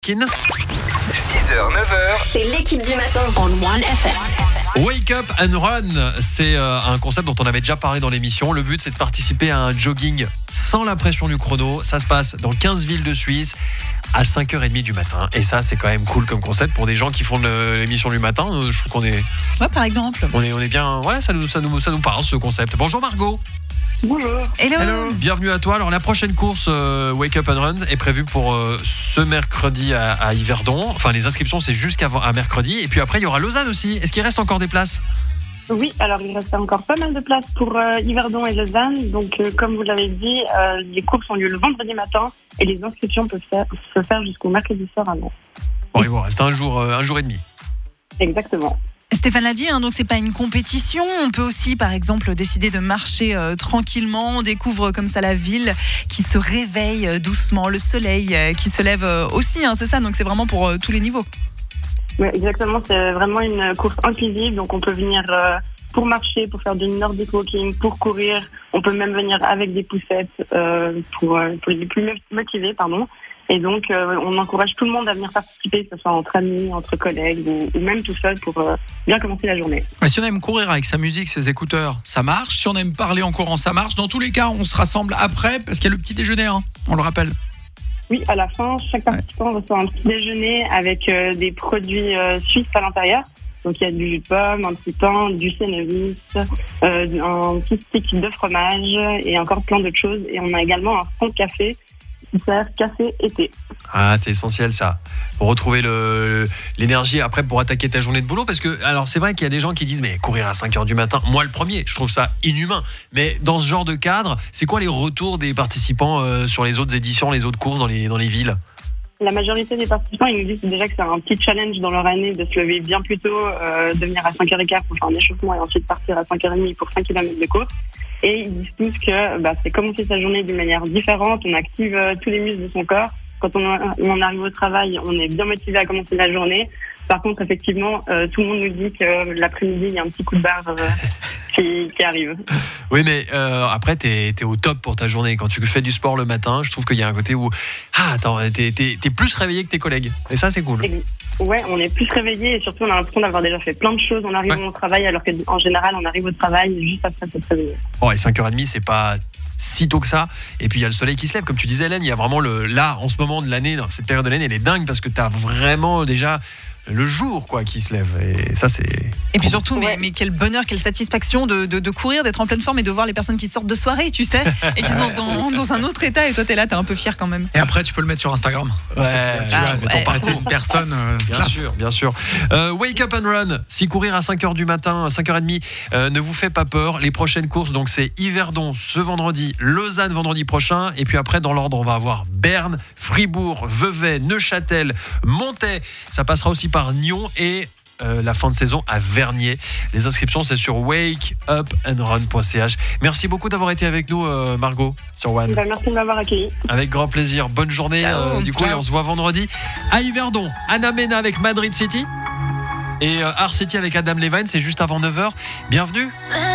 6h, 9h, C'est l'équipe du matin on One FM. Wake Up and Run, c'est un concept dont on avait déjà parlé dans l'émission. Le but, c'est de participer à un jogging sans la pression du chrono. Ça se passe dans 15 villes de Suisse à 5h30 du matin. Et ça, c'est quand même cool comme concept pour des gens qui font l'émission du matin. Je trouve qu'on est... Ouais, par exemple. On est bien... Ouais, ça nous parle, ce concept. Bonjour Margot. Bonjour. Hello. Bienvenue à toi. Alors la prochaine course Wake Up and Run est prévue pour ce mercredi à Yverdon. Enfin les inscriptions c'est jusqu'à mercredi. Et puis après il y aura Lausanne aussi. Est-ce qu'il reste encore des places ? Oui, alors il reste encore pas mal de places pour Yverdon et Lausanne. Donc comme vous l'avez dit, les courses ont lieu le vendredi matin et les inscriptions peuvent se faire jusqu'au mercredi soir à Nantes. Bon, il vous reste un jour et demi. Exactement. Stéphane l'a dit, donc c'est pas une compétition. On peut aussi, par exemple, décider de marcher tranquillement. On découvre comme ça la ville qui se réveille doucement, le soleil qui se lève aussi, c'est ça. Donc c'est vraiment pour tous les niveaux. Oui, exactement, c'est vraiment une course inclusive. Donc on peut venir pour marcher, pour faire du Nordic walking, pour courir. On peut même venir avec des poussettes pour les plus motivés, Et donc, on encourage tout le monde à venir participer, que ce soit entre amis, entre collègues ou même tout seul pour bien commencer la journée. Ouais, si on aime courir avec sa musique, ses écouteurs, ça marche. Si on aime parler en courant, ça marche. Dans tous les cas, on se rassemble après parce qu'il y a le petit déjeuner, on le rappelle. Oui, à la fin, chaque participant reçoit un petit déjeuner avec des produits suisses à l'intérieur. Donc, il y a du jus de pomme, un petit pain, du Cenevis, un petit stick de fromage et encore plein d'autres choses. Et on a également un fond de café qui sert café et thé. Ah, c'est essentiel ça. Pour retrouver l'énergie après pour attaquer ta journée de boulot. Parce que, alors c'est vrai qu'il y a des gens qui disent mais courir à 5h du matin, moi le premier, je trouve ça inhumain. Mais dans ce genre de cadre, c'est quoi les retours des participants sur les autres éditions, les autres courses dans les villes ? La majorité des participants, ils nous disent déjà que c'est un petit challenge dans leur année de se lever bien plus tôt, de venir à 5h15 pour faire un échauffement et ensuite partir à 5h30 pour 5 km de course. Et ils disent tous que c'est commencer sa journée d'une manière différente, on active tous les muscles de son corps. Quand on arrive au travail, on est bien motivé à commencer la journée. Par contre, effectivement, tout le monde nous dit que l'après-midi, il y a un petit coup de barre qui arrive. Oui, mais après, t'es au top pour ta journée. Quand tu fais du sport le matin, je trouve qu'il y a un côté où t'es plus réveillé que tes collègues. Et ça, c'est cool. Ouais, on est plus réveillé et surtout, on a l'impression d'avoir déjà fait plein de choses en arrivant au travail, alors qu'en général, on arrive au travail juste après s'être réveillé. Bon, et 5h30, c'est pas si tôt que ça. Et puis il y a le soleil qui se lève, comme tu disais Hélène, il y a vraiment là en ce moment de l'année, dans cette période de l'année, elle est dingue parce que t'as vraiment déjà le jour qui se lève, et ça c'est... Et puis surtout, mais quel bonheur, quelle satisfaction de courir, d'être en pleine forme et de voir les personnes qui sortent de soirée, tu sais, et qui sont dans un autre état, et toi t'es là, t'es un peu fier quand même. Et après tu peux le mettre sur Instagram. Ouais, tu vois, ton parti de personne. Bien sûr. Wake Up and Run, si courir à 5h du matin, à 5h30 ne vous fait pas peur, les prochaines courses, donc c'est Yverdon ce vendredi, Lausanne vendredi prochain, et puis après dans l'ordre on va avoir Berne, Fribourg, Vevey, Neuchâtel, Montaix, ça passera aussi par Nyon et la fin de saison à Vernier. Les inscriptions c'est sur wakeupandrun.ch. Merci beaucoup d'avoir été avec nous Margot sur One. Merci de m'avoir accueilli. Avec grand plaisir. Bonne journée. Ciao. Et on se voit vendredi à Yverdon. Anna Mena avec Madrid City et Art City avec Adam Levine. C'est juste avant 9h. Bienvenue.